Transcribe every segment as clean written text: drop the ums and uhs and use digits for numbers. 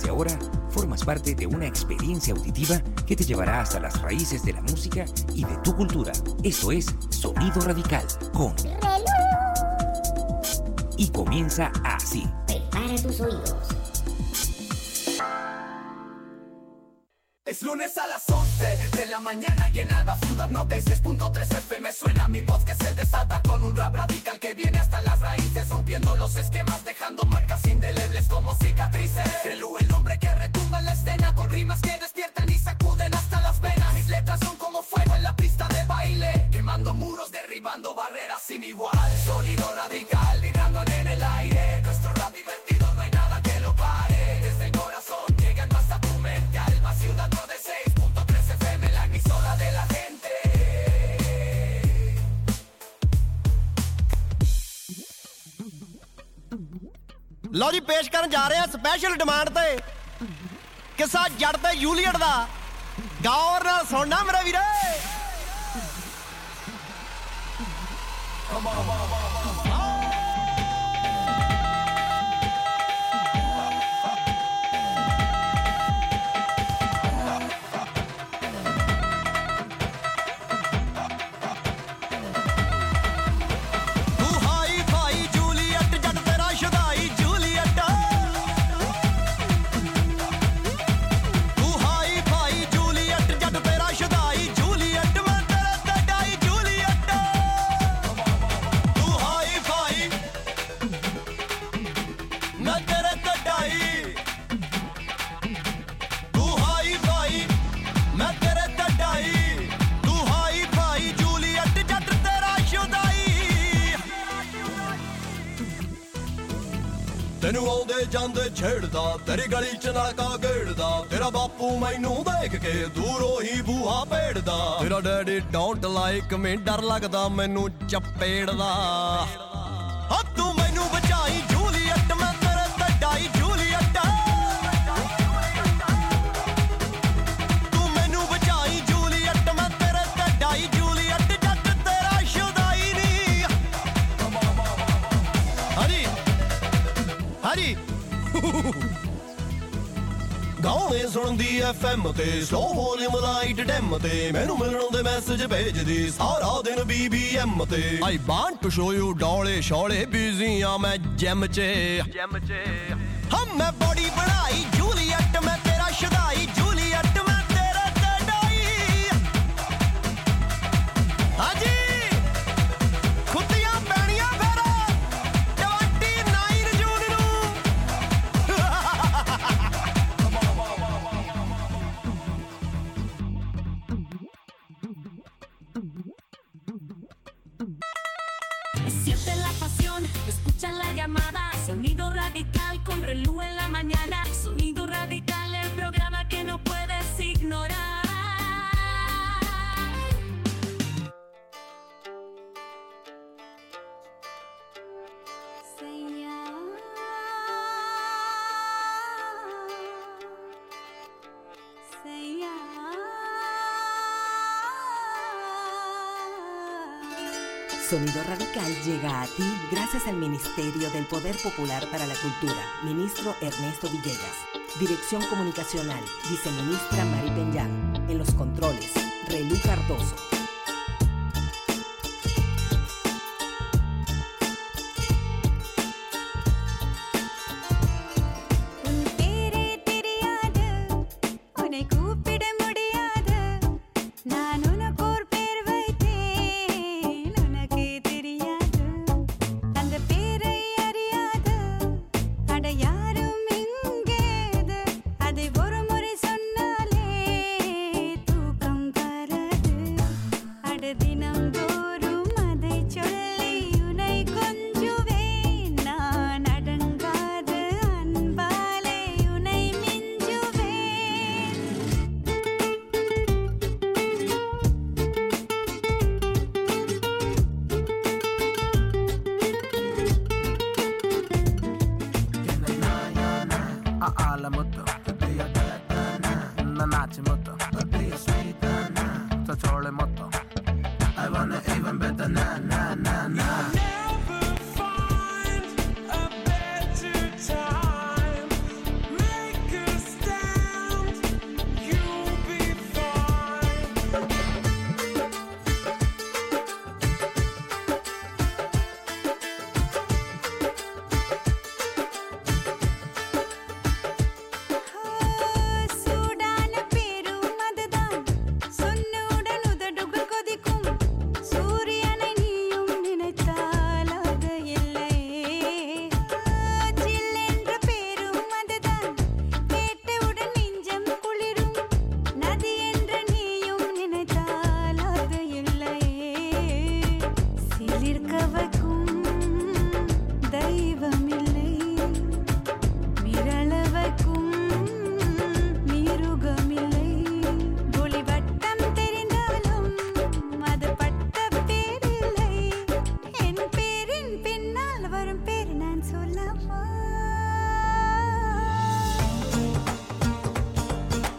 Desde ahora, formas parte de una experiencia auditiva que te llevará hasta las raíces de la música y de tu cultura. Esto es Sonido Radical con Relú. Y comienza así. Prepara tus oídos. Es lunes a las 11 de la mañana y en Alba Ciudad 96.3 FM suena mi voz que se desata con un rap radical que viene hasta las raíces, rompiendo los esquemas, dejando marcas indelebles como cicatrices. Relú, el hombre que retumba en la escena con rimas que despiertan y sacuden hasta las venas. Mis letras son como fuego en la pista de baile, quemando muros, derribando barreras sin igual. Sonido radical, vibrando en el aire, nuestro rap divertido, no hay nada que lo pare. Desde el corazón llegan más a tu mente, Alba Ciudad 96.3 FM, la emisora de la gente. ਲਓ ਜੀ ਪੇਸ਼ ਕਰਨ ਜਾ ਰਹੇ ਹਾਂ special demand ਤੇ ਕਿੱਸਾ ਜੜ ਤੇ ਜੂਲੀਅਟ ਦਾ ਗੌਰ ਨਾਲ ਸੁਣਨਾ ਮੇਰੇ ਵੀਰੇ ਤੈਨੂੰ ਆਉਂਦੇ ਜਾਂਦੇ ਛੇੜਦਾ ਤੇਰੀ ਗਲੀ ਚ ਨਲਕਾ ਗੇੜਦਾ ਤੇਰਾ ਬਾਪੂ ਮੈਨੂੰ ਦੇਖ ਕੇ ਦੂਰੋਂ ਹੀ ਬੂਹਾ ਭੇੜਦਾ ਤੇਰਾ ਡੈਡੀ ਡੋਂਟ ਲਾਈਕ ਮੀ ਡਰ ਲੱਗਦਾ ਮੈਨੂੰ ਚਪੇੜਦਾ ਓ ਤੂੰ ਮੈਨੂੰ ਬਚਾਈ ਜੂਲੀਅਟ ਮੈਂ ਤੇਰੇ ਤੇ ਡਾਈ ਜੂਲੀਅਟ ਤੂੰ ਮੈਨੂੰ ਬਚਾਈ ਜੂਲੀਅਟ ਮੈਂ ਤੇਰੇ ਤੇ ਡਾਈ ਜੂਲੀਅਟ ਜੱਟ ਤੇਰਾ ਸ਼ੁਦਾਈ ਨੀ ਹਰੀ ਹਰੀ ਗਾਉਣੇ ਸੁਣਦੀ FM ਤੇ ਸਲੋ ਵੋਲਿਊਮ ਲਾਈਟ ਡੈਮ ਤੇ ਮੈਨੂੰ ਮਿਲਣ ਦੇ ਮੈਸੇਜ ਭੇਜਦੀ ਸਾਰਾ ਦਿਨ BBM ਤੇ I want to show you ਡੋਲੇ ਸ਼ੋਲੇ ਬਿਜ਼ੀ ਆ ਮੈਂ ਜਿਮ 'ਚ ਹਮ ਮੈਂ ਬੋਡੀ ਬਣਾਈ ਜੂਲੀਅਟ ਮੈਂ ਤੇਰਾ ਸ਼ੁਦਾਈ ਜੂਲੀਅਟ ਮੈਂ ਤੇਰੇ ਤੇ ਡਾਈ ਹਾਂਜੀ ਖੁੱਤੀਆਂ ਪੈਣੀਆਂ ਫਿਰ 29 ਜੂਨ ਨੂੰ Siente la pasión, escucha la llamada. Sonido radical con Relú en la mañana. Sonido radical, el programa que no puedes ignorar. Sonido Radical llega a ti gracias al Ministerio del Poder Popular para la Cultura, Ministro Ernesto Villegas. Dirección Comunicacional, Viceministra Mari Peñán. En los controles, Relú Cardoso.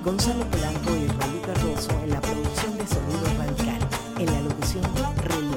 Gonzalo Polanco y Relú Cardoso en la producción de Sonido Radical. En la locución, Relú.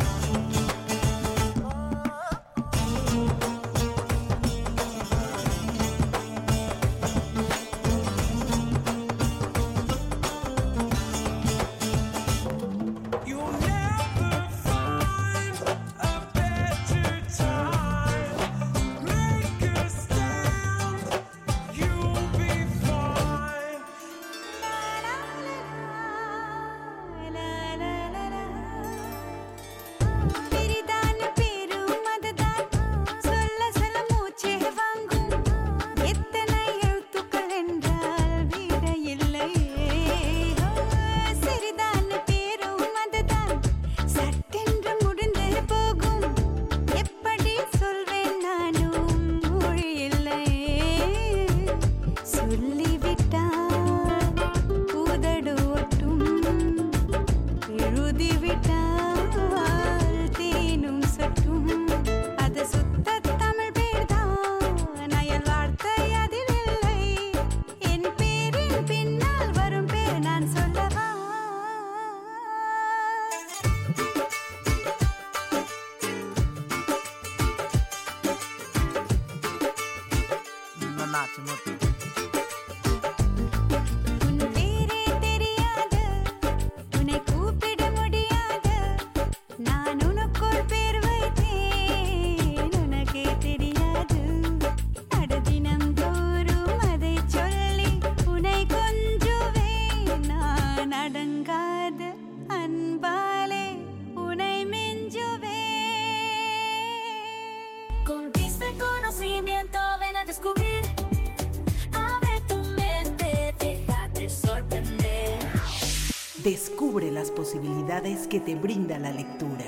Descubre las posibilidades que te brinda la lectura.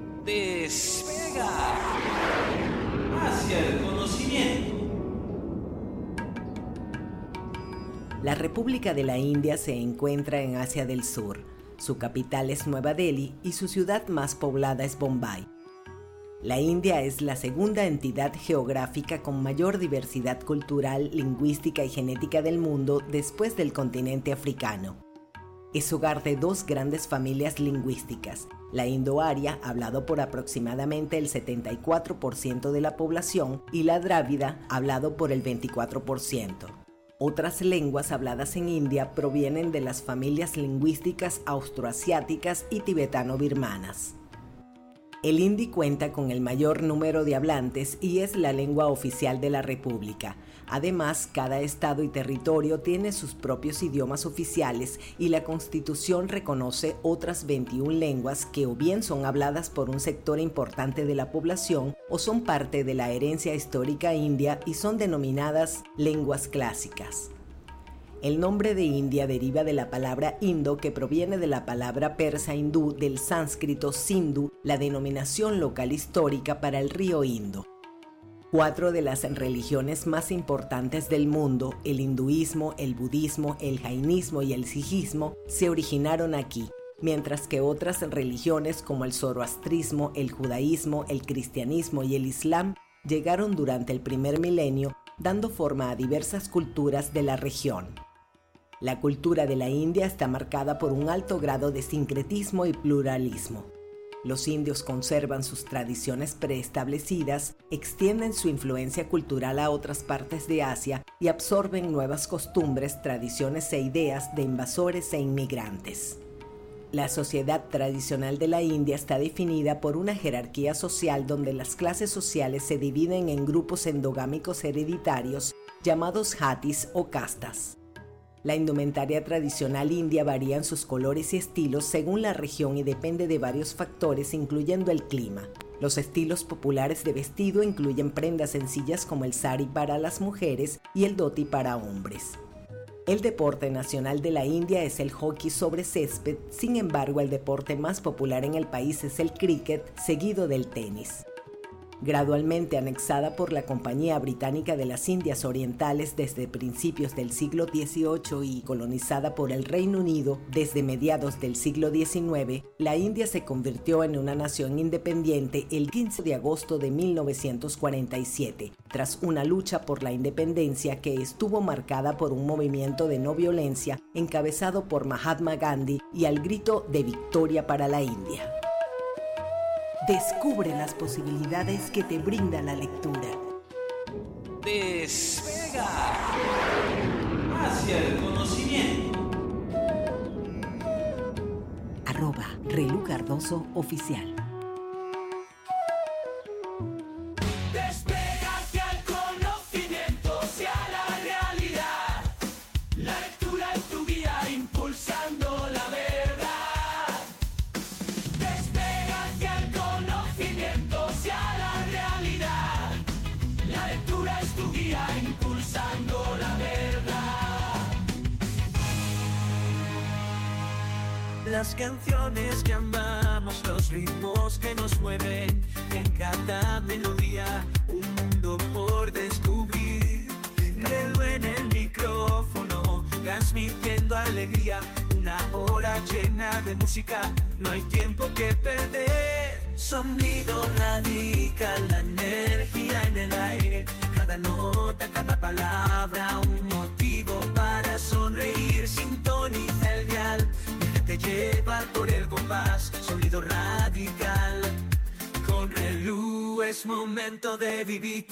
Despega hacia el conocimiento. La República de la India se encuentra en Asia del Sur. Su capital es Nueva Delhi y su ciudad más poblada es Bombay. La India es la segunda entidad geográfica con mayor diversidad cultural, lingüística y genética del mundo después del continente africano. Es hogar de dos grandes familias lingüísticas, la indo-aria, hablado por aproximadamente el 74% de la población, y la drávida, hablado por el 24%. Otras lenguas habladas en India provienen de las familias lingüísticas austroasiáticas y tibetano-birmanas. El hindi cuenta con el mayor número de hablantes y es la lengua oficial de la República. Además, cada estado y territorio tiene sus propios idiomas oficiales y la Constitución reconoce otras 21 lenguas que o bien son habladas por un sector importante de la población o son parte de la herencia histórica india y son denominadas lenguas clásicas. El nombre de India deriva de la palabra indo, que proviene de la palabra persa hindú del sánscrito Sindhu, la denominación local histórica para el río Indo. 4 de las religiones más importantes del mundo, el hinduismo, el budismo, el jainismo y el sijismo, se originaron aquí, mientras que otras religiones como el zoroastrismo, el judaísmo, el cristianismo y el islam llegaron durante el primer milenio, dando forma a diversas culturas de la región. La cultura de la India está marcada por un alto grado de sincretismo y pluralismo. Los indios conservan sus tradiciones preestablecidas, extienden su influencia cultural a otras partes de Asia y absorben nuevas costumbres, tradiciones e ideas de invasores e inmigrantes. La sociedad tradicional de la India está definida por una jerarquía social donde las clases sociales se dividen en grupos endogámicos hereditarios llamados jatis o castas. La indumentaria tradicional india varía en sus colores y estilos según la región y depende de varios factores, incluyendo el clima. Los estilos populares de vestido incluyen prendas sencillas como el sari para las mujeres y el dhoti para hombres. El deporte nacional de la India es el hockey sobre césped, sin embargo, el deporte más popular en el país es el cricket, seguido del tenis. gradualmente anexada por la Compañía Británica de las Indias Orientales desde principios del siglo XVIII y colonizada por el Reino Unido desde mediados del siglo XIX, la India se convirtió en una nación independiente el 15 de agosto de 1947, tras una lucha por la independencia que estuvo marcada por un movimiento de no violencia encabezado por Mahatma Gandhi y al grito de victoria para la India. Descubre las posibilidades que te brinda la lectura. Despega hacia el conocimiento. @Relu Cardoso Oficial. Despega hacia el conocimiento, hacia la realidad. La lectura es tu guía impulsando la verdad. Despega hacia el conocimiento, hacia la realidad. La lectura es tu guía impulsando la verdad. Las canciones que amamos, los ritmos que nos mueven, en cada melodía un mundo por descubrir. Relu en el micrófono, transmitiendo alegría, una hora llena de música, no hay tiempo que perder. Sonido radical, la energía en el aire, cada nota, cada palabra, un motivo para sonreír. Sintoniza el dial, déjate llevar por el compás. Sonido radical, con Relu es momento de vivir.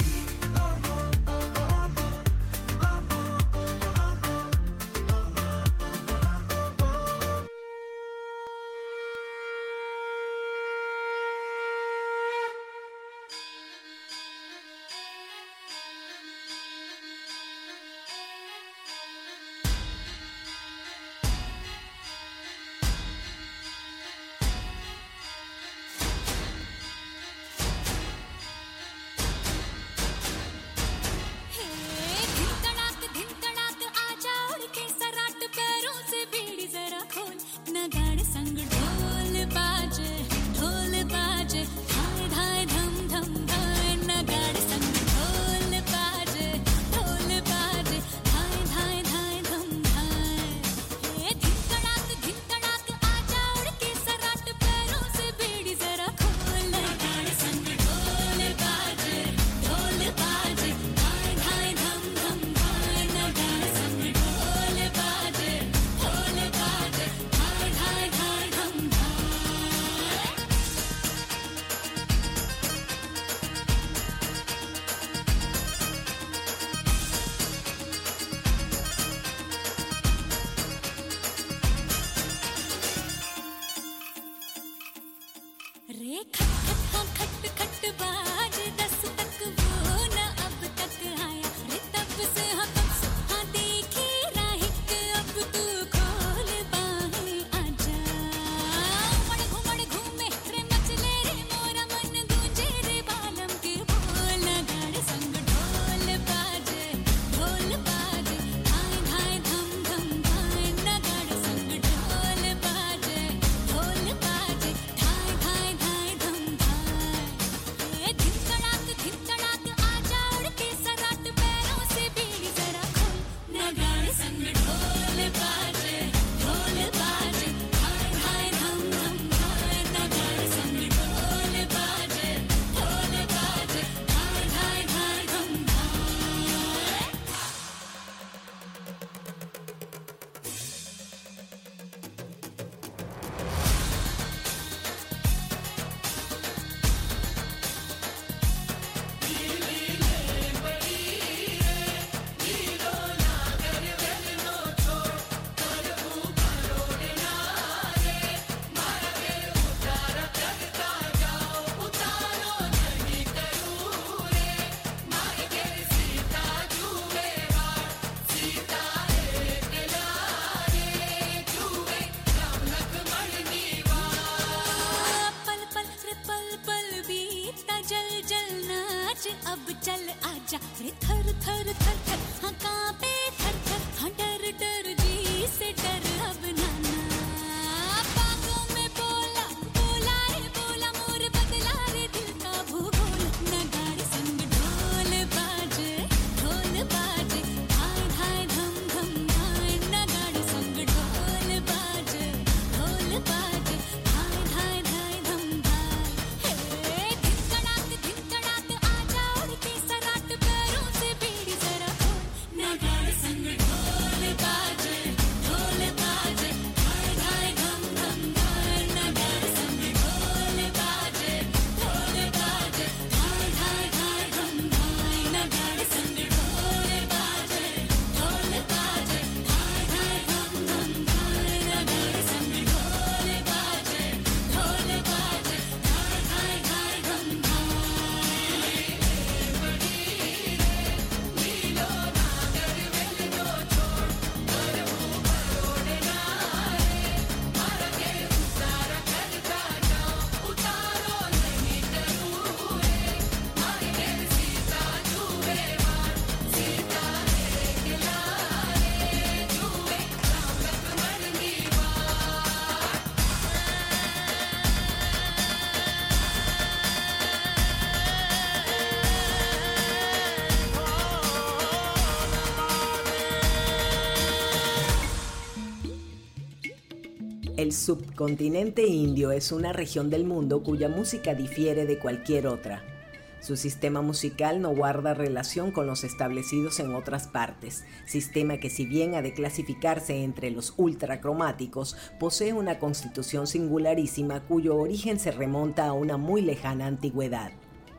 El subcontinente indio es una región del mundo cuya música difiere de cualquier otra. Su sistema musical no guarda relación con los establecidos en otras partes, sistema que si bien ha de clasificarse entre los ultracromáticos, posee una constitución singularísima cuyo origen se remonta a una muy lejana antigüedad.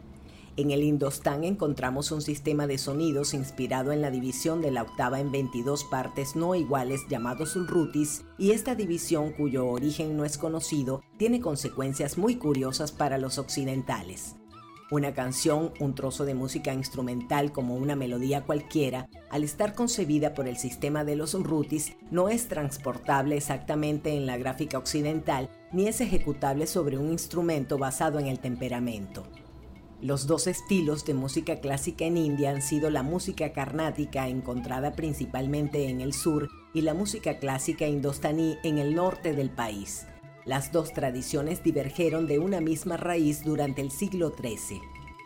En el Indostán encontramos un sistema de sonidos inspirado en la división de la octava en 22 partes no iguales llamados rutis, y esta división, cuyo origen no es conocido, tiene consecuencias muy curiosas para los occidentales. Una canción, un trozo de música instrumental como una melodía cualquiera, al estar concebida por el sistema de los rutis, no es transportable exactamente en la gráfica occidental ni es ejecutable sobre un instrumento basado en el temperamento. Los dos estilos de música clásica en India han sido la música carnática, encontrada principalmente en el sur, y la música clásica indostaní en el norte del país. Las dos tradiciones divergieron de una misma raíz durante el siglo XIII.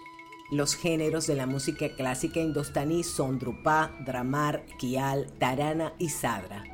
Los géneros de la música clásica indostaní son drupá, dramar, khyal, tarana y sadra.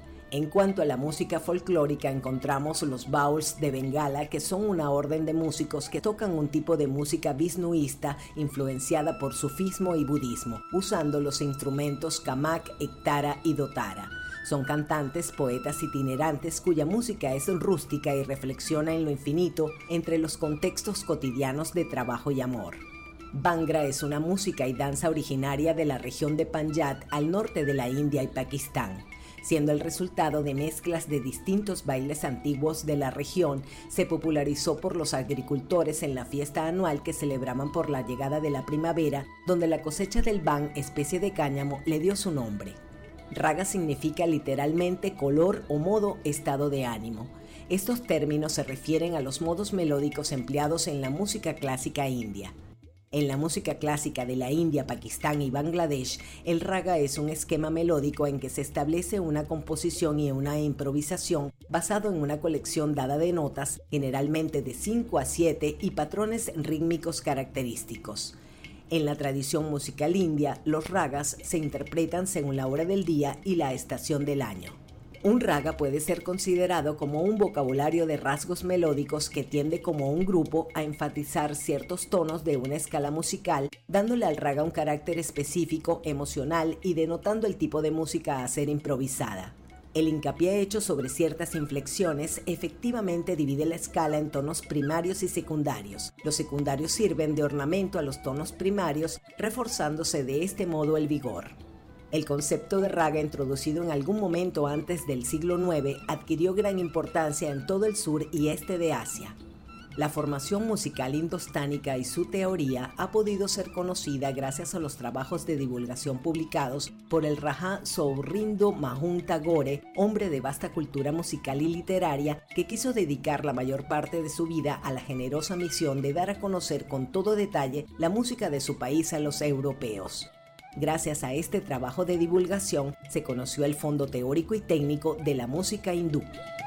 En cuanto a la música folclórica, encontramos los bauls de Bengala, que son una orden de músicos que tocan un tipo de música visnuista influenciada por sufismo y budismo, usando los instrumentos kamak, ektara y dotara. Son cantantes, poetas itinerantes cuya música es rústica y reflexiona en lo infinito entre los contextos cotidianos de trabajo y amor. Bhangra es una música y danza originaria de la región de Panjab al norte de la India y Pakistán. Siendo el resultado de mezclas de distintos bailes antiguos de la región, se popularizó por los agricultores en la fiesta anual que celebraban por la llegada de la primavera, donde la cosecha del bhan, especie de cáñamo, le dio su nombre. Raga significa literalmente color o modo, estado de ánimo. Estos términos se refieren a los modos melódicos empleados en la música clásica india. En la música clásica de la India, Pakistán y Bangladesh, el raga es un esquema melódico en que se establece una composición y una improvisación basado en una colección dada de notas, generalmente de 5 a 7, y patrones rítmicos característicos. En la tradición musical india, los ragas se interpretan según la hora del día y la estación del año. Un raga puede ser considerado como un vocabulario de rasgos melódicos que tiende como un grupo a enfatizar ciertos tonos de una escala musical, dándole al raga un carácter específico, emocional y denotando el tipo de música a ser improvisada. El hincapié hecho sobre ciertas inflexiones efectivamente divide la escala en tonos primarios y secundarios. Los secundarios sirven de ornamento a los tonos primarios, reforzándose de este modo el vigor. El concepto de raga, introducido en algún momento antes del siglo IX, adquirió gran importancia en todo el sur y este de Asia. La formación musical indostánica y su teoría ha podido ser conocida gracias a los trabajos de divulgación publicados por el Raja Sourindo Mahun Tagore, hombre de vasta cultura musical y literaria que quiso dedicar la mayor parte de su vida a la generosa misión de dar a conocer con todo detalle la música de su país a los europeos. Gracias a este trabajo de divulgación se conoció el fondo teórico y técnico de la música hindú.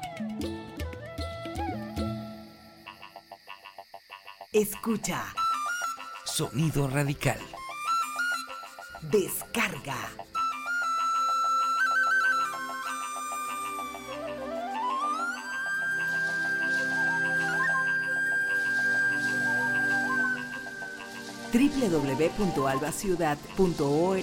Escucha. Sonido radical. Descarga. www.albaciudad.org.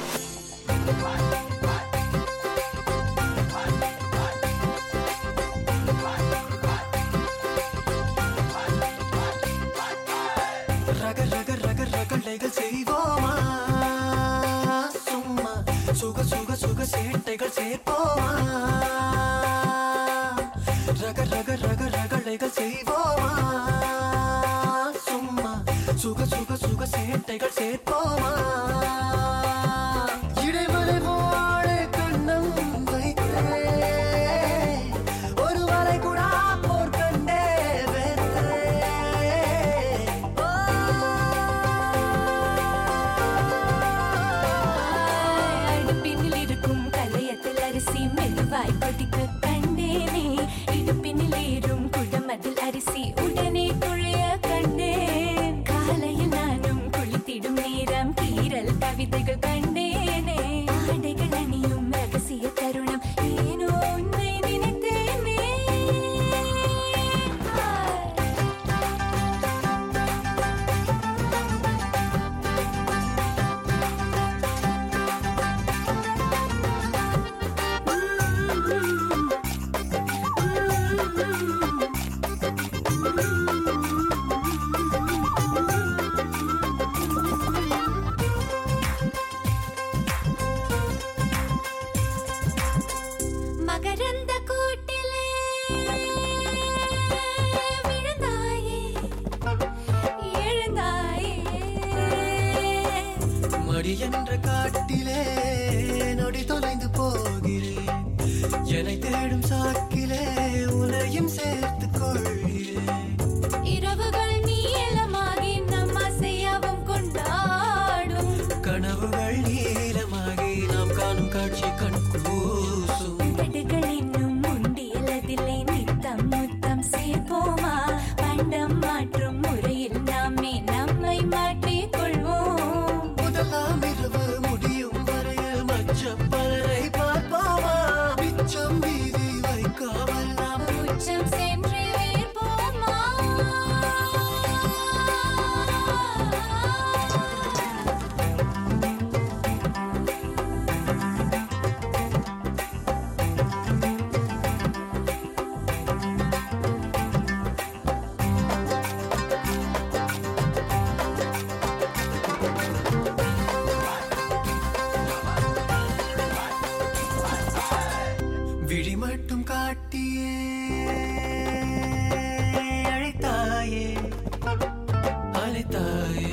ரகளைகள் செய்வோமா சும்மா சுக சுக சுக சேட்டைகள் சேர்ப்போமா ரகளைகள் செய்வோமா சும்மா சுக சுக சுக சேட்டைகள் சேர்ப்போமா இடைவெளி போட கண்ணம் வைத்தே ஒரு வரை கூட போர் கண்டே அரிசி உடனே துழைய கண்டேன் காலையில் நானும் குளித்திடும் நேரம் கீரல் கவிதைகள் கண்டேனே ஆடைகள் அணியும் ரகசிய தருணம் ஏனோ உன்னை நினைத்தேனே அடி என்ற காட்டிலே நொடி தொலைந்து போகிறேன். என்னை தேடும் சாக்கிலே உன்னையும் சேர்த்துக் கொள்கிறேன். இரவுகள் நீளமாகி நம்ம செய்யவும் கொண்டாடும். கனவுகள் நீளமாகி நாம் காணும் காட்சி கண் கூசும். கடுகள் இன்னும் முண்டியலதில்லை நித்தம் முத்தம் சேர்ப்போமா? பண்டம் மாற்றும் முறையில் நாமே நம்மை மாற்றிக் கொள்வோம். முதலாம் இரவு முடியும் வரையில் மச்சம் பலரை பார்ப்போமா? மிச்சம் வீதி வைக்காமல் நாம் உச்சம் சென்று வீர்ப்போமா? விழி மட்டும் காட்டியே அழைத்தாயே அழைத்தாயே.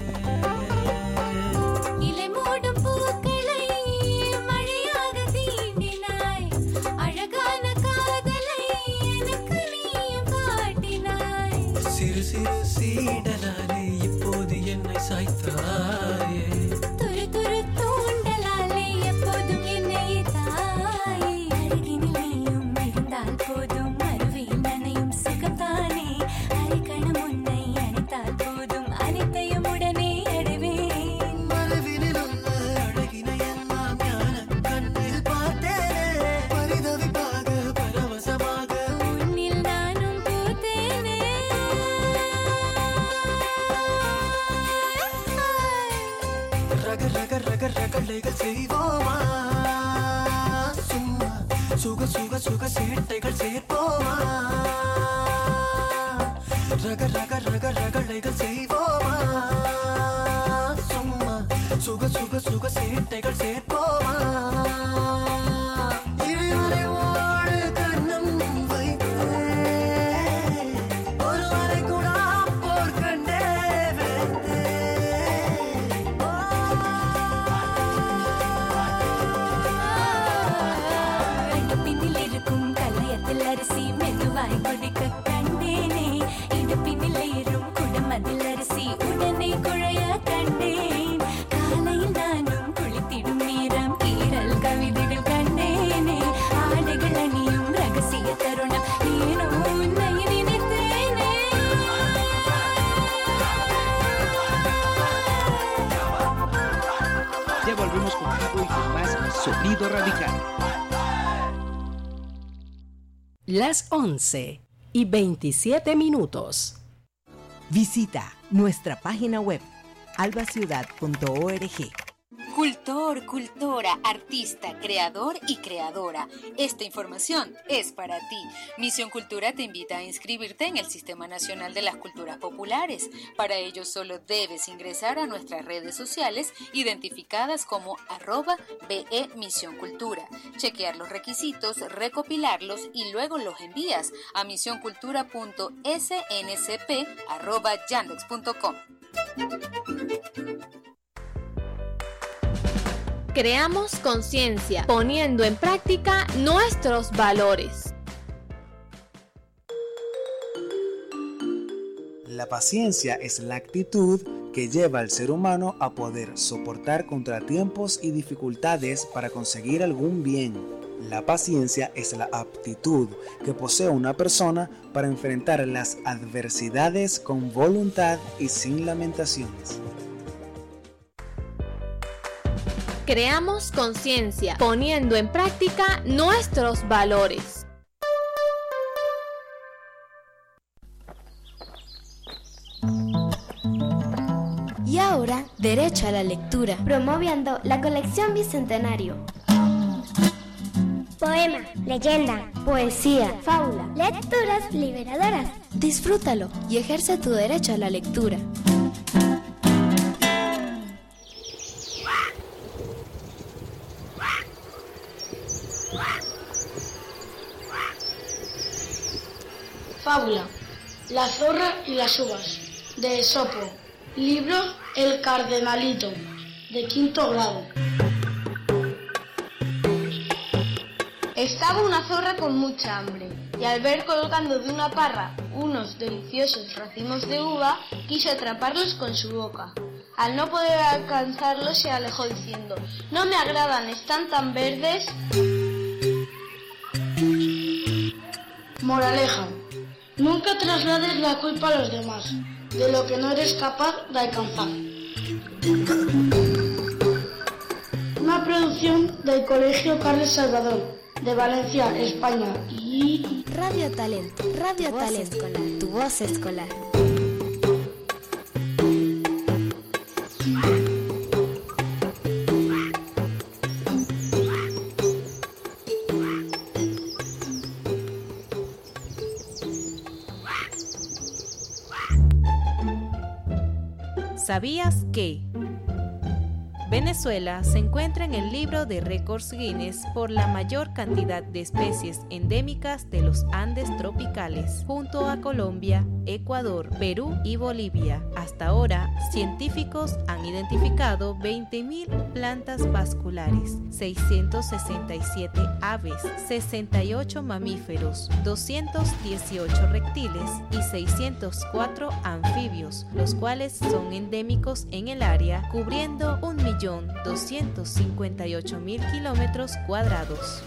இலை மூடும் பூக்களை மழையாக தீண்டினாய். அழகான காதலை எனக்கு நீயும் காட்டினாய். சிறு சிறு சீடலாலே இப்போது என்னை சாய்த்தாயே. துரு துரு தூண்டலாலே எப்போதும் என்னை தாயே. அருகினில் நீயும் இருந்தால் போதும் அருவியில் நனையும் சுகம்தானே. அரைக்கணம் உன்னை அணைத்தால் போதும் அனைத்தையும் உடனே அடைவேன். மரவினில் உள்ள அழகினை எல்லாம் ஞான கண்ணில் பார்த்தேனே. பரிதவிப்பாக பரவசமாக உன்னில் நானும் பூத்தேனே. ரக ரக ரக ரகளைகள் செய்வோமா? சும்மா சுக சுக சுக சேட்டைகள் சேர்ப்போமா? ரக ரக ரக ரகளைகள் செய்வோமா? சும்மா சுக சுக சுக சேட்டைகள் சேர்ப்போமா? இறைவனை ஓடு கண்ணம் வைத்தேன். ஒருவரை கூட போர் கண்டே இடுப்பினில் இருக்கும் கலையத்தில் அரிசி மெதுவாய் கொதிக்க கண்டேனே. இடுப்பினில் ஏறும் குடமதில் அரிசி உடனே குழைய கண்டேன். காலையில் நானும் குளித்திடும் நேரம் கீரல் கவிதைகள் கண்டேனே. ஆடைகள் அணியும் ரகசிய தருணம் ஏனோ உன்னை நினைத்தேனே. Ya volvemos contigo y con más Sonido Radical. Las 11:27. Visita nuestra página web albaciudad.org. Cultor, cultora, artista, creador y creadora. Esta información es para ti. Misión Cultura te invita a inscribirte en el Sistema Nacional de las Culturas Populares. Para ello solo debes ingresar a nuestras redes sociales identificadas como @BE Misión Cultura, chequear los requisitos, recopilarlos y luego los envías a misioncultura.sncp@yandex.com. Creamos conciencia, poniendo en práctica nuestros valores. La paciencia es la actitud que lleva al ser humano a poder soportar contratiempos y dificultades para conseguir algún bien. La paciencia es la aptitud que posee una persona para enfrentar las adversidades con voluntad y sin lamentaciones. Creamos conciencia, poniendo en práctica nuestros valores. Y ahora, derecho a la lectura, promoviendo la colección Bicentenario. Poema, leyenda, Poesía, fábula, lecturas liberadoras. disfrútalo y ejerce tu derecho a la lectura. Fábula, La zorra y las uvas, de Esopo. Libro El Cardenalito, de quinto grado. Estaba una zorra con mucha hambre y al ver colgando de una parra unos deliciosos racimos de uva, quiso atraparlos con su boca. Al no poder alcanzarlos se alejó diciendo: «No me agradan, están tan verdes». Moraleja: nunca traslades la culpa a los demás de lo que no eres capaz de alcanzar. Una producción del Colegio Carles Salvador de Valencia, España y Radio Talento, tu voz escolar. ¿Sabías que Venezuela se encuentra en el libro de récords Guinness por la mayor cantidad de especies endémicas de los Andes tropicales, junto a Colombia, Ecuador, Perú y Bolivia? Hasta ahora, científicos han identificado 20.000 plantas vasculares, 667 aves, 68 mamíferos, 218 reptiles y 604 anfibios, los cuales son endémicos en el área, cubriendo 1.258.000 kilómetros cuadrados.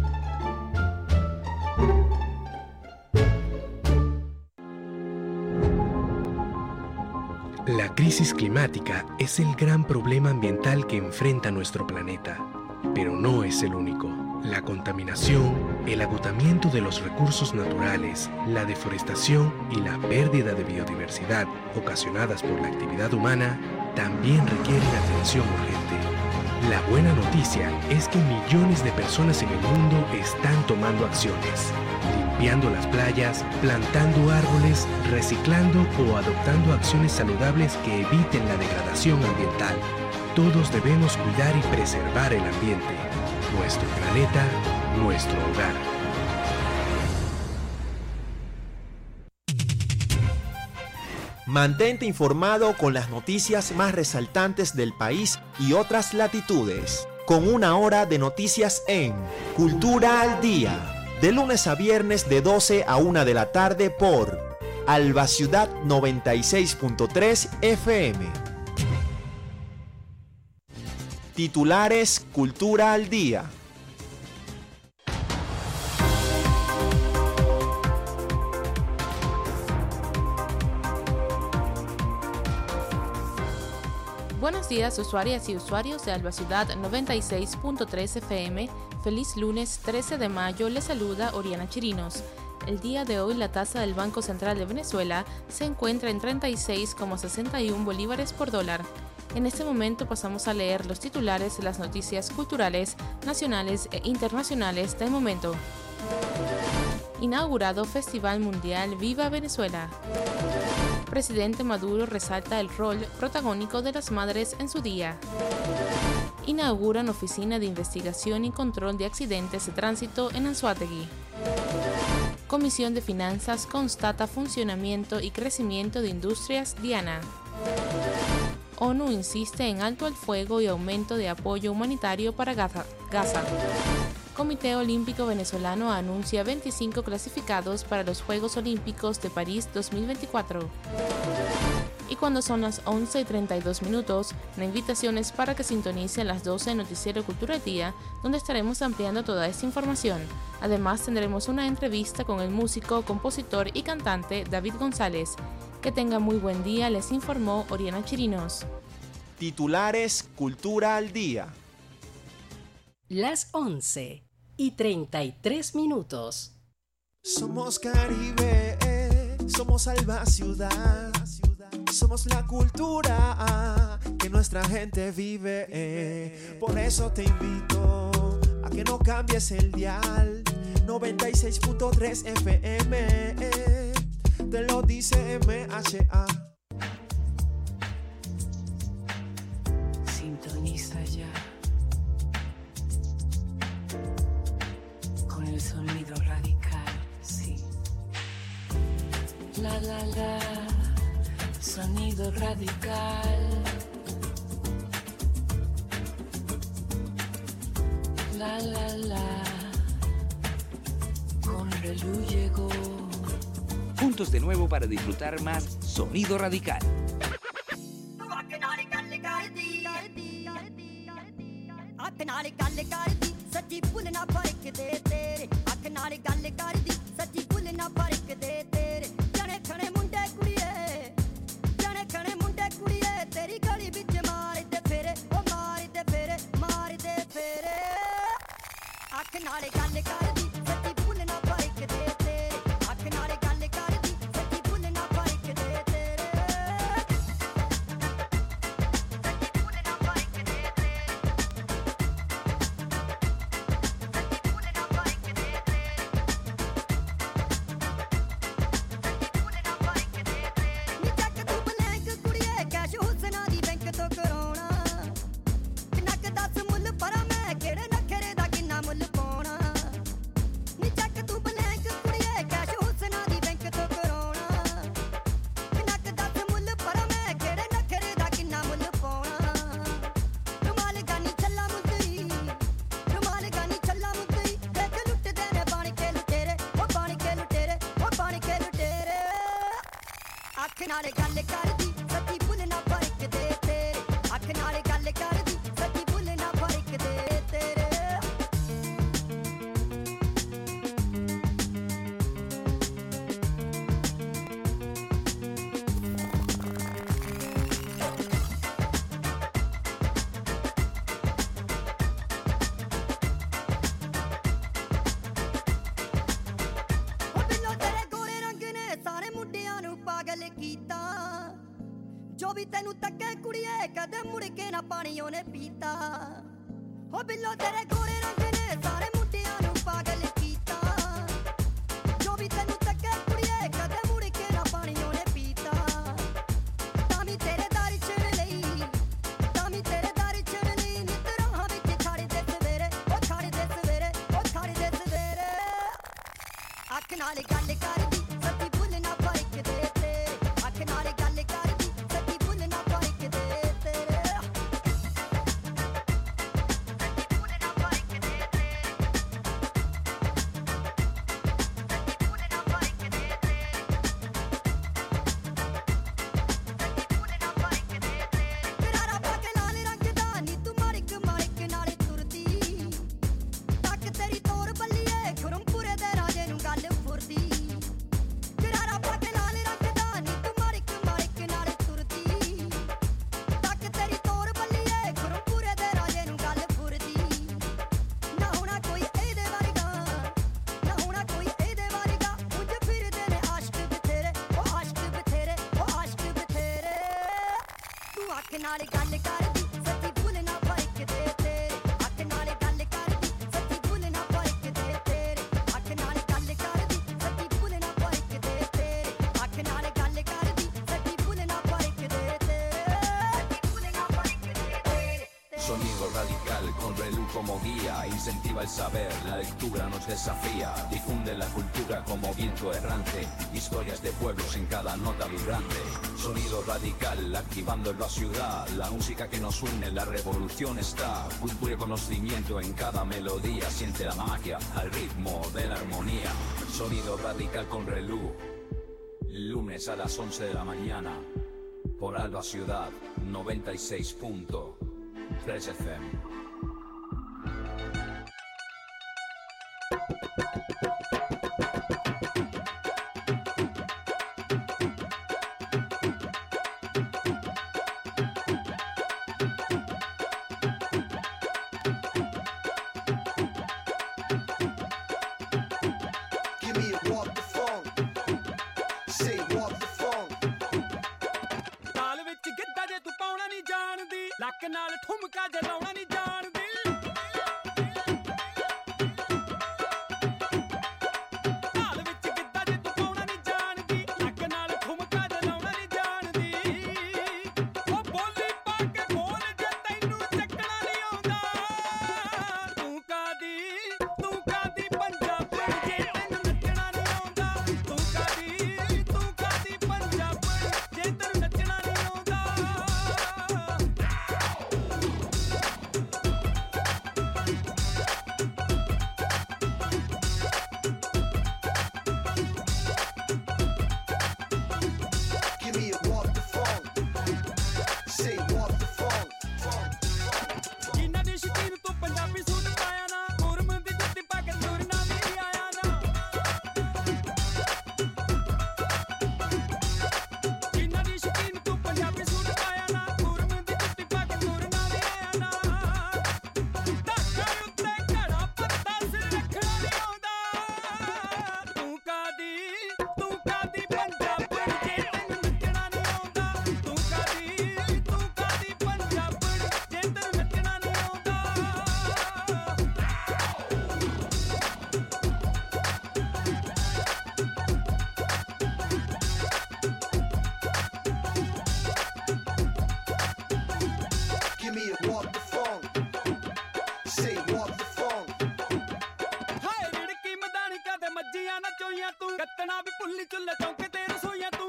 La crisis climática es el gran problema ambiental que enfrenta nuestro planeta, pero no es el único. La contaminación, el agotamiento de los recursos naturales, la deforestación y la pérdida de biodiversidad ocasionadas por la actividad humana también requieren atención urgente. La buena noticia es que millones de personas en el mundo están tomando acciones, limpiando las playas, plantando árboles, reciclando o adoptando acciones saludables que eviten la degradación ambiental. Todos debemos cuidar y preservar el ambiente, nuestro planeta, nuestro hogar. Mantente informado con las noticias más resaltantes del país y otras latitudes, con una hora de noticias en Cultura al Día, de lunes a viernes de 12 a 1 de la tarde por Alba Ciudad 96.3 FM. Titulares Cultura al Día. Buenos días, usuarias y usuarios de Alba Ciudad 96.3 FM. Feliz lunes 13 de mayo, les saluda Oriana Chirinos. El día de hoy la tasa del Banco Central de Venezuela se encuentra en 36,61 bolívares por dólar. En este momento pasamos a leer los titulares de las noticias culturales, nacionales e internacionales del momento. Inaugurado Festival Mundial Viva Venezuela. Presidente Maduro resalta el rol protagónico de las madres en su día. Inauguran oficina de investigación y control de accidentes de tránsito en Anzoátegui. Comisión de Finanzas constata funcionamiento y crecimiento de industrias Diana. ONU insiste en alto al fuego y aumento de apoyo humanitario para Gaza. Comité Olímpico Venezolano anuncia 25 clasificados para los Juegos Olímpicos de París 2024. Y cuando son las 11:32, la invitación es para que sintonicen las 12 de Noticiero Cultura al Día, donde estaremos ampliando toda esta información. Además, tendremos una entrevista con el músico, compositor y cantante David González. Que tenga muy buen día, les informó Oriana Chirinos. Titulares Cultura al Día. Las 11:33. Somos Caribe, somos Alba Ciudad, somos la cultura que nuestra gente vive. Por eso te invito a que no cambies el dial. 96.3 FM, te lo dice MHA. Sintoniza ya con el sonido radical, sí. La, sonido radical. la la la, con Relú llegó. Juntos de nuevo para disfrutar más Sonido Radical. सच्ची भुल ना फर्क दे तेरे अख नाल गल कर दी सच्ची भुल ना फर्क दे तेरे जने खने मुंडे कुड़िए तेरी गली विच मार दे फेरे ओ मार दे फेरे अख नाल गल कर दी सच्ची भुल ना फर्क दे तेरे अख नाल गल कर दी सच्ची भुल ना फर्क दे तेरे Desafía, difunde la cultura como viento errante, historias de pueblos en cada nota vibrante, sonido radical activando en la ciudad, la música que nos une, la revolución está, cultura y conocimiento en cada melodía, siente la magia al ritmo de la armonía, sonido radical con Relú, lunes a las 11 de la mañana, por Alba Ciudad, 96.3 FM. what the funk? Say what the funk? हाय रिड़की मदानी का दे मज्जियां ना चोइयां तू कत्तना भी पुल्ली चुल्ला चौके ते रसोइयां तू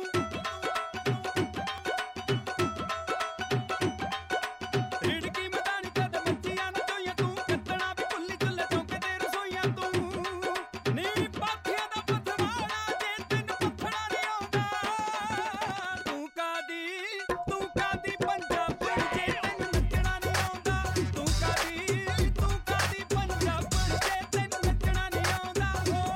रिड़की मदानी का दे मज्जियां ना चोइयां तू कत्तना भी पुल्ली चुल्ला चौके ते रसोइयां तू नी पाथिया दा पथवाड़ा जे तिन पथड़ा नहीं आउंदा तू कादी पंजाब जे तिन नचना नहीं आउंदा तू कादी पंजाब जे तिन नचना नहीं आउंदा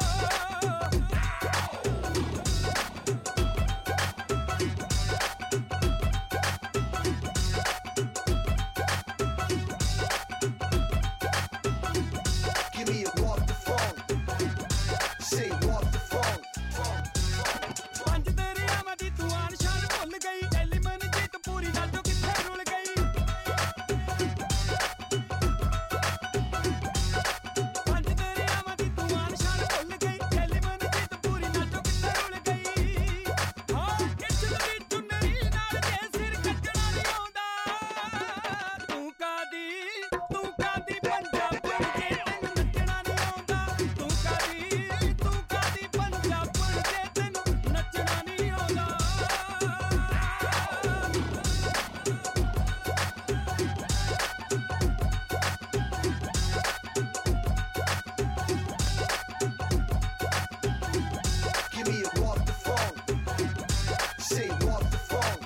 Give me a what the funk? Say what the funk? पंज दरियावां दी तू आन शान भुल गई एली मन जीत पूरी जाजो किथे रुल गई पंज दरियावां दी तू आन शान भुल गई एली मन जीत पूरी जाजो किथे रुल गई हां किचल दी चुनरी नाल जे सिर कटना नहीं आउंदा तू कादी पंजाब जे तिन नचना नहीं आउंदा तू कादी पंजाब जे तिन नचना नहीं आउंदा Give me a what the funk? Say what the funk?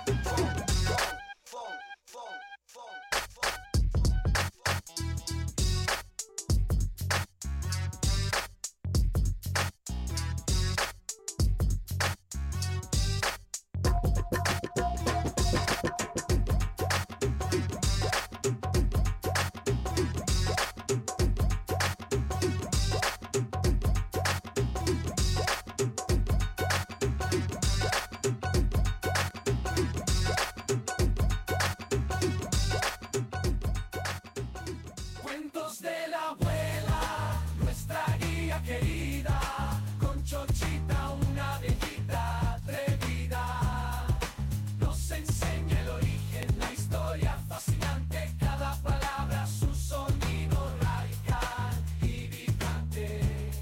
Cuentos de la abuela, nuestra guía querida, con Chochita, una viejita atrevida. Nos enseña el origen, la historia fascinante, cada palabra su sonido radical y vibrante.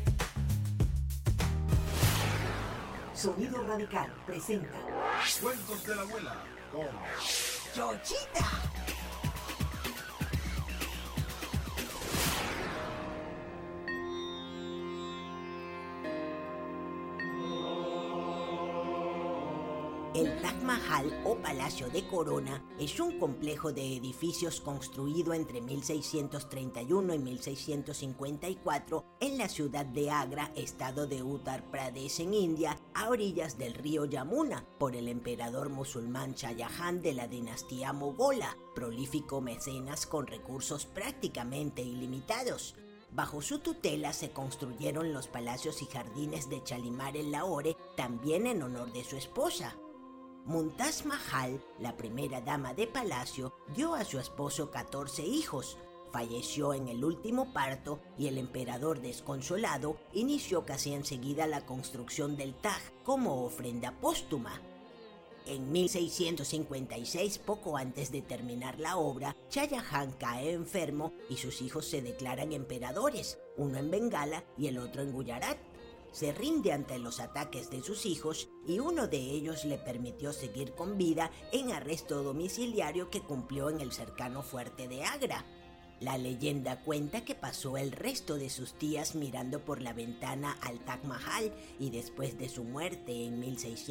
Sonido Radical presenta Cuentos de la abuela con Chochita. El Taj Mahal o Palacio de Corona es un complejo de edificios construido entre 1631 y 1654 en la ciudad de Agra, estado de Uttar Pradesh en India, a orillas del río Yamuna, por el emperador musulmán Shah Jahan de la dinastía mogola, prolífico mecenas con recursos prácticamente ilimitados. Bajo su tutela se construyeron los palacios y jardines de Shalimar en Lahore, también en honor de su esposa. Mumtaz Mahal, la primera dama de palacio, dio a su esposo 14 hijos. Falleció en el último parto y el emperador desconsolado inició casi enseguida la construcción del Taj como ofrenda póstuma. En 1656, poco antes de terminar la obra, Shah Jahan cae enfermo y sus hijos se declaran emperadores, uno en Bengala y el otro en Gujarat. Se rinde ante los ataques de sus hijos y uno de ellos le permitió seguir con vida en arresto domiciliario que cumplió en el cercano fuerte de Agra. La leyenda cuenta que pasó el resto de sus días mirando por la ventana al Taj Mahal y después de su muerte en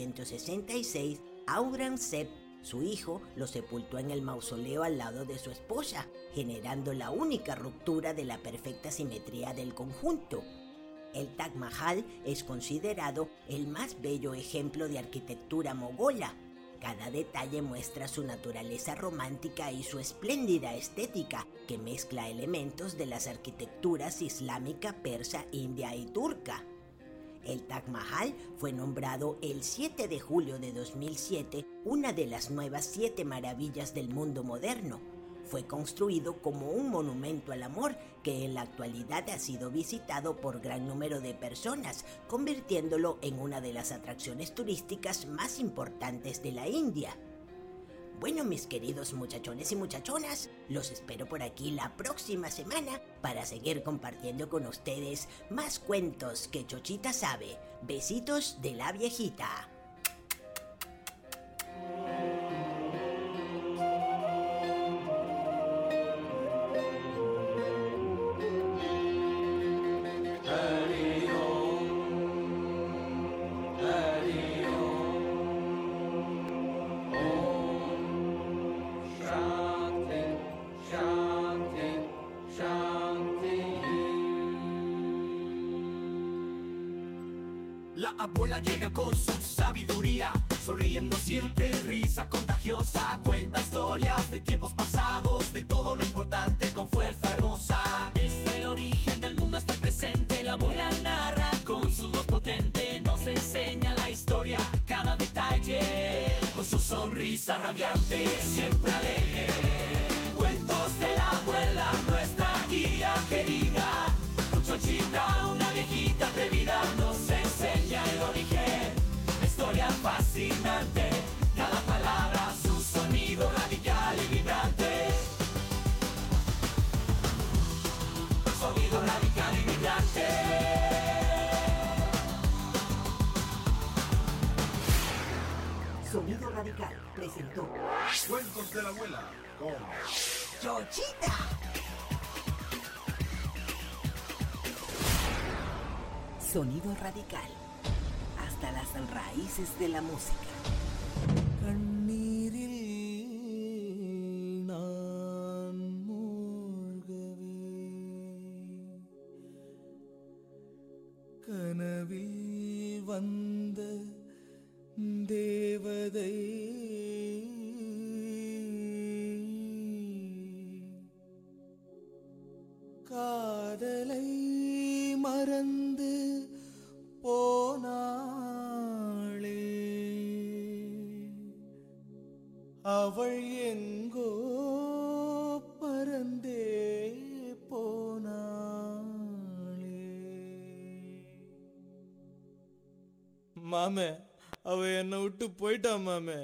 1666, Aurangzeb, su hijo, lo sepultó en el mausoleo al lado de su esposa, generando la única ruptura de la perfecta simetría del conjunto. El Taj Mahal es considerado el más bello ejemplo de arquitectura mogola. Cada detalle muestra su naturaleza romántica y su espléndida estética, que mezcla elementos de las arquitecturas islámica, persa, india y turca. El Taj Mahal fue nombrado el 7 de julio de 2007 una de las nuevas 7 maravillas del mundo moderno. Fue construido como un monumento al amor que en la actualidad ha sido visitado por gran número de personas, convirtiéndolo en una de las atracciones turísticas más importantes de la India. Bueno, mis queridos muchachones y muchachonas, los espero por aquí la próxima semana para seguir compartiendo con ustedes más cuentos que Chochita sabe. Besitos de la viejita. La abuela llega con su sabiduría, sonriendo siempre, risa contagiosa. Cuenta historias de tiempos pasados, de todo lo importante con fuerza hermosa. Desde el origen del mundo hasta el presente, la abuela narra con su voz potente. Nos enseña la historia, cada detalle, con su sonrisa radiante, siempre alegre. Cuentos de la abuela, nuestra guía querida. Chochita, una viejita atrevida, nos enseña el origen, la historia fascinante, cada palabra su sonido radical y vibrante. Sonido radical y vibrante. Sonido Radical presentó Cuentos de la abuela con Chochita. Sonido Radical, hasta las raíces de la música. கண்ணீரில் நான் மூழ்கவே கனவில் வந்த தேவதை காதலை மறந்து போனாளே அவள் எங்கோ பறந்தே போனாளே மாமே அவ என்னை விட்டு போயிட்டா மாமே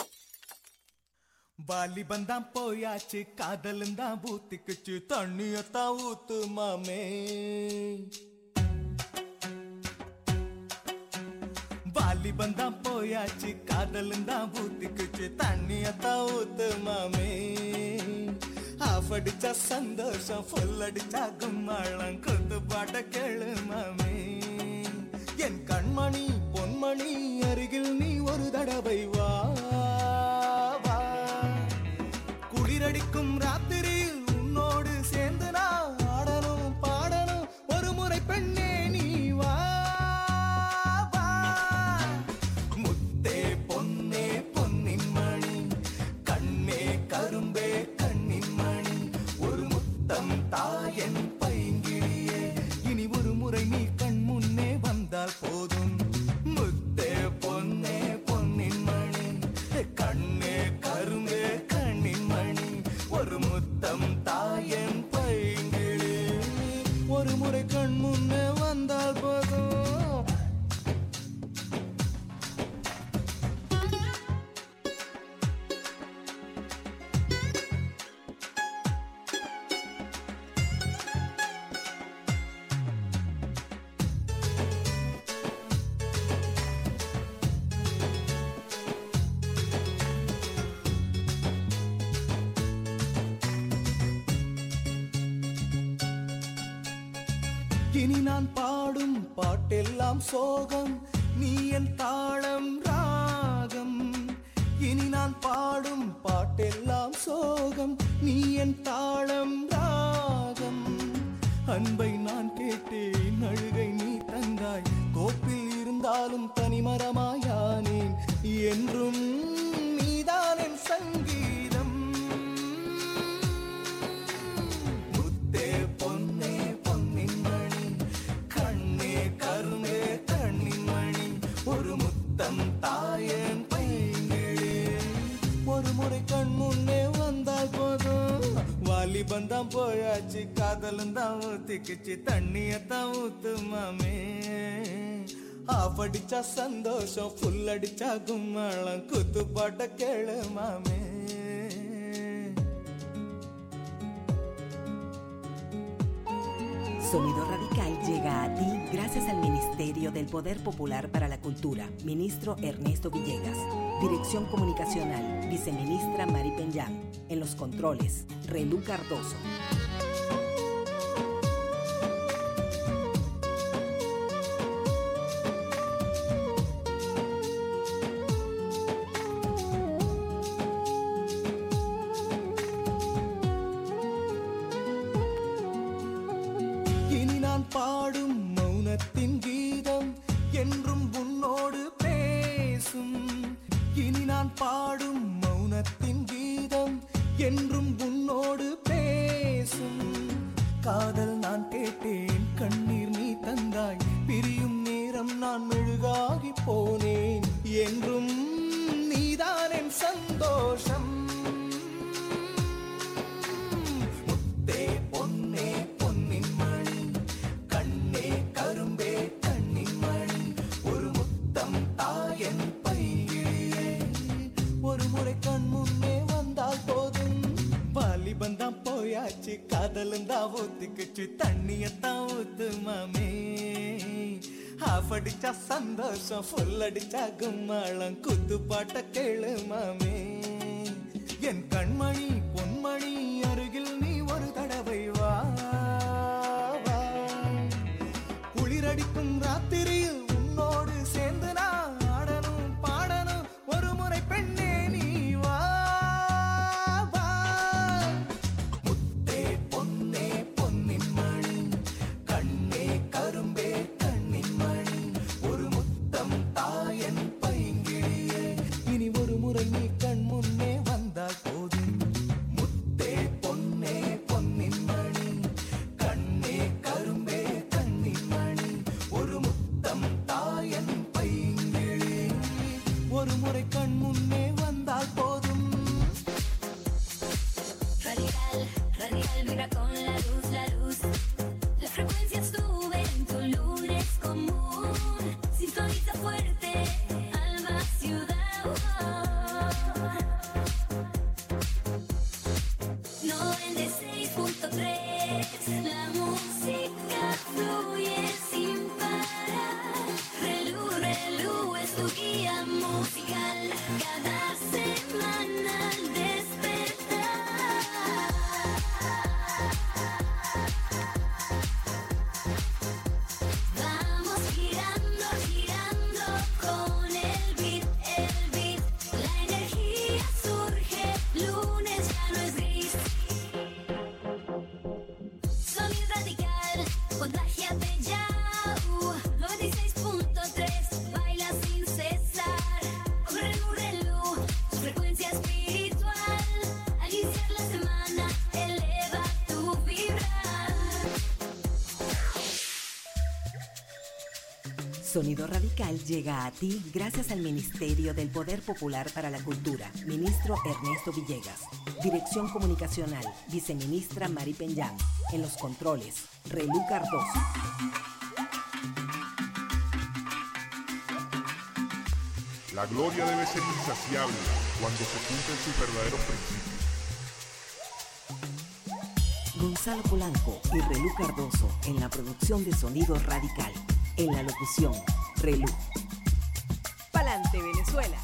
வாலிபன் தான் போயாச்சு காதலும் தான் ஊத்திக்குச்சு தண்ணியத்தான் ஊத்து மாமே வாலிபன் தான் போயாச்சு காதலும் தான் ஊத்திக்குச்சு தண்ணியத்தான் ஊத்து மாமே ஆஃப் அடிச்சா சந்தோஷம் ஃபுல் அடிச்சா கும்மாளம் கொத்து பாட்ட கேளு மாமே என் கண்மணி பொன்மணி அருகில் நீ ஒரு தடவை வா வா குளிரடிக்கும் ராத்திரியில் உன்னோடு சேர்ந்து நான் ஆடணும் பாடணும் ஒரு முறை பெண்ணே நீ வா வா முத்தே பொன்னே பொன்னின் மணி கண்ணே கரும்பே கண்ணின் மணி ஒரு முத்தம் தாயன் பைங்கிழியே இனி ஒரு முறை நீ கண் முன்னே வந்தால் போதும் முத்தே பொன்னே பொன்னின் மணி கண்ணே கரும்பே கண்ணின் மணி ஒரு முத்தம் தாயன் பைங்கிழி ஒரு முறை கண் முன்னே வந்தால் போதும் இனி நான் பாடும் பாட்டெல்லாம் சோகம் நீ என் தாளம் ராகம் இனி நான் பாடும் பாட்டெல்லாம் சோகம் நீ என் தாளம் ராகம் அன்பை நான் கேட்டேன் அழுகை நீ தந்தாய் கோப்பில் இருந்தாலும் தனிமரமாயானேன் என்றும் நீதான் என் சங்கீதம் முத்தே பொன்னே பொன்னின் மணி கண்ணே கருணே கண்ணின் மணி ஒரு முத்தம் தாயன் பைங்கிழி ஒரு முறை கண் முன்னே வந்தால் போதும் வாலிபன் தான் போயாச்சு காதலும் தான் ஊத்திக்குச்சு தண்ணியத்தான் ஊத்து மாமே ஆஃப் அடிச்சா சந்தோஷம் ஃபுல் அடிச்சா கும்மாளம் குத்து பாட்ட கேளு மாமே Sonido Radical llega a ti gracias al Ministerio del Poder Popular para la Cultura, ministro Ernesto Villegas. Dirección Comunicacional, viceministra Mari Peñán. En los controles, Relú Cardoso. இனி நான் பாடும் மௌனத்தின் கீதம் என்றும் உன்னோடு பேசும். இனி நான் பாடும் மௌனத்தின் கீதம் என்றும் உன்னோடு பேசும். காதல் நான் கேட்டேன், கண்ணீர் நீ தந்தாய், பிரியும் நேரம் நான் மெழுகாகி போனேன். என்றும் நீதான் என் சந்தோஷம். முத்தே பொன்னே பொன்னின் மணி, கண்ணே கரும்பே கண்ணின் மணி, ஒரு முத்தம் தாயன் பையிலே. ஒரு முறை கண் முன்னே வந்தால் போதும், வாலிபந்தான் போயாச்சு, காதலும் தான் ஊத்துக்குச்சு, தண்ணியத்தான் ஊத்து மாமே. ஹாஃப் அடிச்சா சந்தோஷம், ஃபுல் அடிச்சா கும்மாளம், குத்து பாட்ட கேளு மாமே. என் கண்மணி பொன்மணி அருகில் நீ ஒரு தடவை வா வா. குளிரடிக்கும் ராத்திரியில் உன்னோடு சேர்ந்து நான் ஆடணும் பாடணும், ஒரு முறை பெண்ணே நீ வா வா. முத்தே பொன்னே பொன்னின் மணி, கண்ணே கரும்பே கண்ணின் மணி, ஒரு முத்தம் தாயன் பைங்கிழியே. இனி ஒரு முறை நீ கண் முன்னே வந்தால் போதும். முத்தே பொன்னே பொன்னின் மணி, கண்ணே கரும்பே கண்ணின் மணி, ஒரு முத்தம் தாயன் பைங்கிழியே. ஒரு முறை கண் முன்னே வந்தால் போதும். Radical, radical, vibra con la luz, la luz. La frecuencia sube en tu lunes común. Sintoniza fuerte, alma, ciudad. 96.3, la música fluye sin parar. Relú, relú es tu guía musical. Cada semana al despertar. Vamos girando, girando con el beat, la energía surge, lunes ya no es gris. Sonido radical, contágiate ya, 96.3, baila sin cesar. Relú, relú, su frecuencia espiritual, al iniciar la semana, eleva tu vibrar. Sonido Radical llega a ti gracias al Ministerio del Poder Popular para la Cultura, ministro Ernesto Villegas. Dirección Comunicacional, viceministra Mari Peñán. En los controles, Relú Cardoso. La gloria debe ser insaciable cuando se cumplen sus verdaderos principios. Gonzalo Polanco y Relú Cardoso en la producción de Sonido Radical. En la locución, Relú. Pa'lante, Venezuela.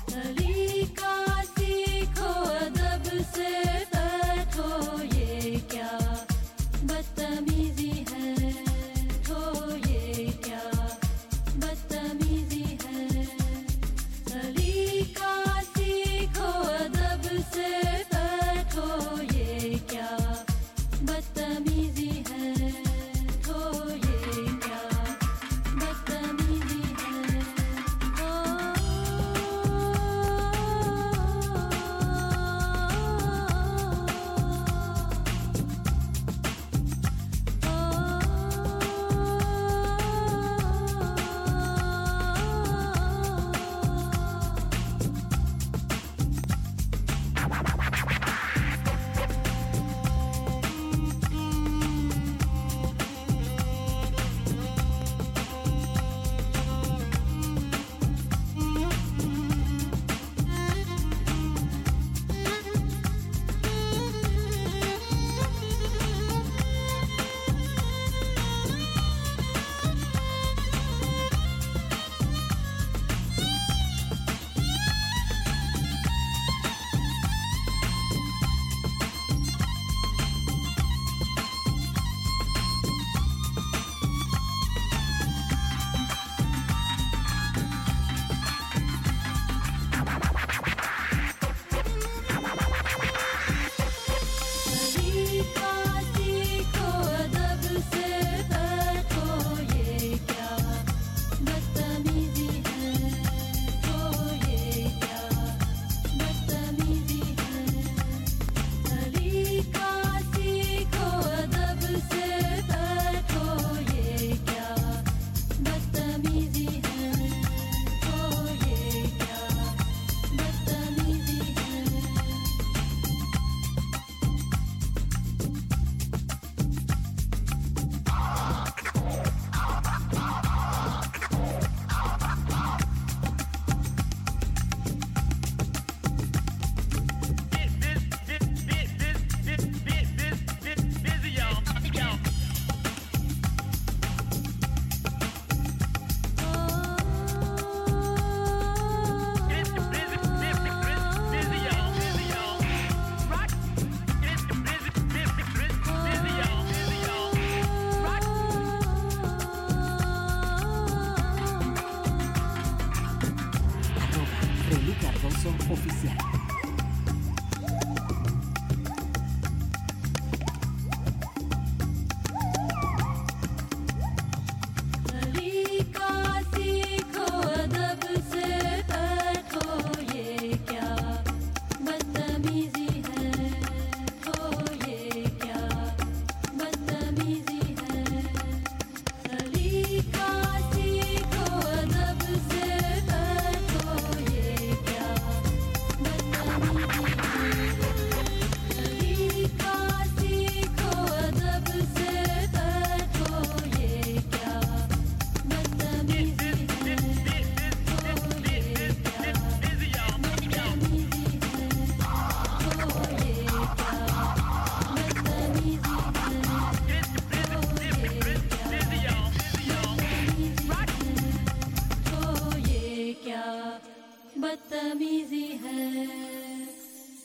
Midi Hex.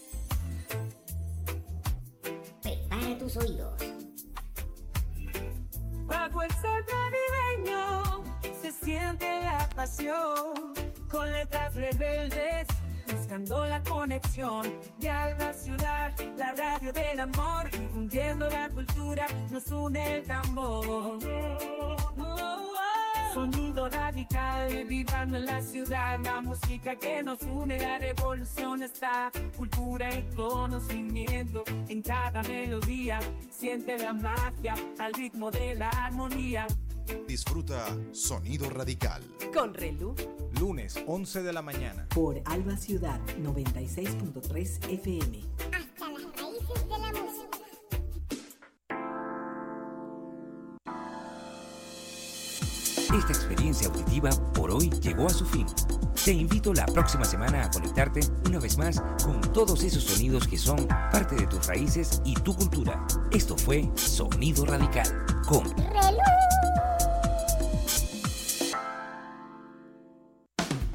Prepara tus oídos. Bajo el sol navideño se siente la pasión, con letras rebeldes buscando la conexión de Alba Ciudad, la radio del amor, difundiendo la cultura, nos une el tambor. Sonido radical, vibrando en la ciudad, la música que nos une, la revolución está, cultura y conocimiento en cada melodía, siente la magia al ritmo de la armonía. Disfruta Sonido Radical. Con Relú. Lunes, 11 de la mañana. Por Alba Ciudad 96.3 FM. Hasta las raíces de la música. Esta experiencia auditiva por hoy llegó a su fin. Te invito la próxima semana a conectarte una vez más con todos esos sonidos que son parte de tus raíces y tu cultura. Esto fue Sonido Radical con Relú.